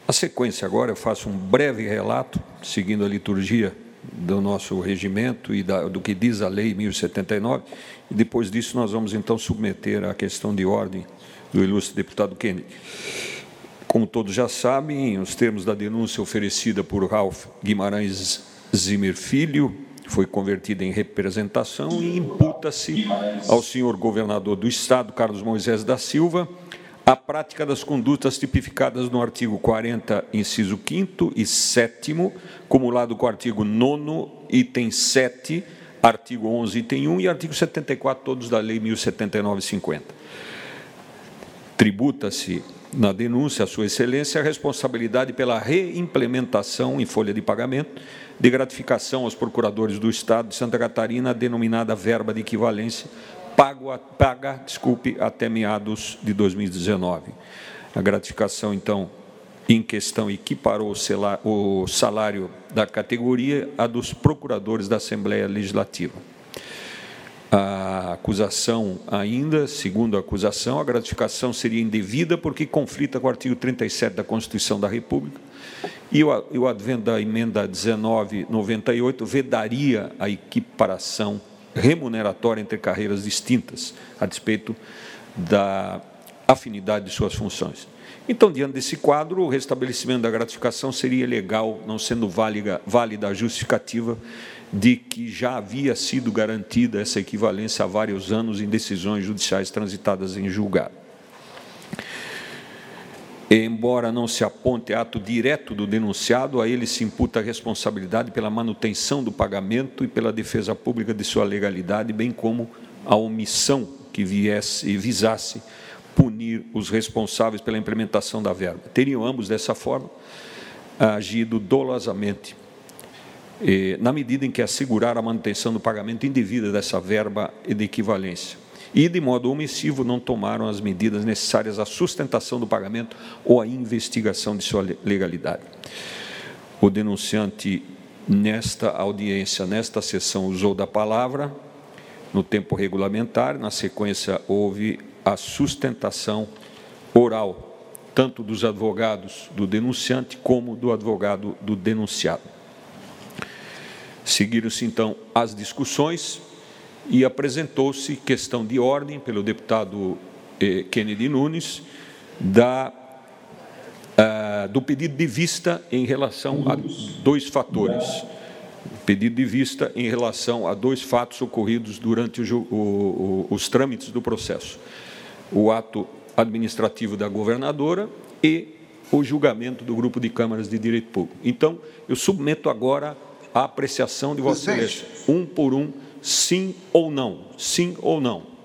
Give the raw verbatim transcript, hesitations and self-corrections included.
A sequência agora, eu faço um breve relato, seguindo a liturgia do nosso regimento e da, do que diz a Lei mil e setenta e nove, e depois disso nós vamos, então, submeter a questão de ordem do ilustre deputado Kennedy. Como todos já sabem, os termos da denúncia oferecida por Ralph Guimarães Zimmer Filho foi convertida em representação e imputa-se ao senhor governador do Estado, Carlos Moisés da Silva, a prática das condutas tipificadas no artigo quarenta, inciso quinto e sétimo, cumulado com o artigo nono, item sete, artigo onze, item um e artigo setenta e quatro, todos da Lei mil e setenta e nove cinquenta. Tributa-se na denúncia a Sua Excelência a responsabilidade pela reimplementação em folha de pagamento de gratificação aos procuradores do Estado de Santa Catarina, denominada verba de equivalência, pago a, paga, desculpe, até meados de dois mil e dezenove. A gratificação, então, em questão equiparou o salário da categoria a dos procuradores da Assembleia Legislativa. A acusação ainda, segundo a acusação, a gratificação seria indevida porque conflita com o artigo trinta e sete da Constituição da República e o, e o advento da emenda dezenove noventa e oito vedaria a equiparação remuneratória entre carreiras distintas, a despeito da afinidade de suas funções. Então, diante desse quadro, o restabelecimento da gratificação seria legal, não sendo válida, válida a justificativa de que já havia sido garantida essa equivalência há vários anos em decisões judiciais transitadas em julgado. Embora não se aponte ato direto do denunciado, a ele se imputa a responsabilidade pela manutenção do pagamento e pela defesa pública de sua legalidade, bem como a omissão que viesse e visasse punir os responsáveis pela implementação da verba. Teriam ambos, dessa forma, agido dolosamente, na medida em que assegurar a manutenção do pagamento indevida dessa verba e de equivalência, e, de modo omissivo, não tomaram as medidas necessárias à sustentação do pagamento ou à investigação de sua legalidade. O denunciante, nesta audiência, nesta sessão, usou da palavra, no tempo regulamentar, na sequência houve a sustentação oral, tanto dos advogados do denunciante como do advogado do denunciado. Seguiram-se, então, as discussões e apresentou-se questão de ordem pelo deputado eh, Kennedy Nunes da, ah, do pedido de vista em relação a dois fatores. Pedido de vista em relação a dois fatos ocorridos durante o, o, o, os trâmites do processo. O ato administrativo da governadora e o julgamento do Grupo de Câmaras de Direito Público. Então, eu submeto agora a apreciação de Vossa Excelência, um por um, sim ou não, sim ou não.